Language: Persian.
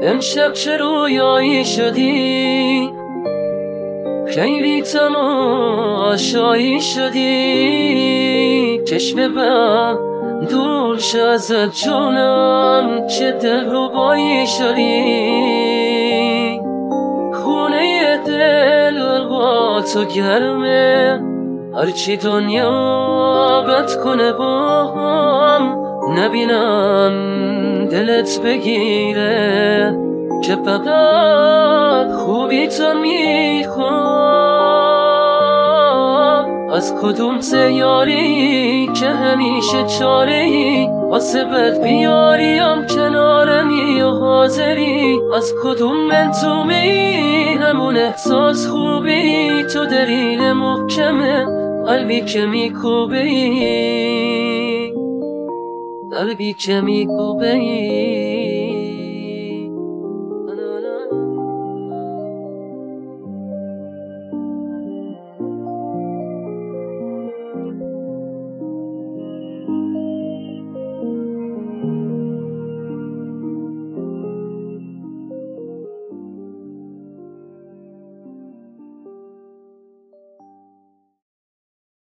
امشب چه رویایی شدی، خیلی تماشایی شدی. چشم بم دور شد ازت جونم، چه دلربایی شدی. خونه دل با تو گرمه، هرچی دنیا بد کنه با هم نبینم دلت بگیره، که فقط خوبی تو میخوام. از کدوم سیاری که همیشه چاره‌ای واسه بد بیاریم کنارمی و حاضری. از کدوم منطومی همون احساس خوبی، تو دلیل محکمه قلبی که میکوبهی، قلبی که میکوبهی.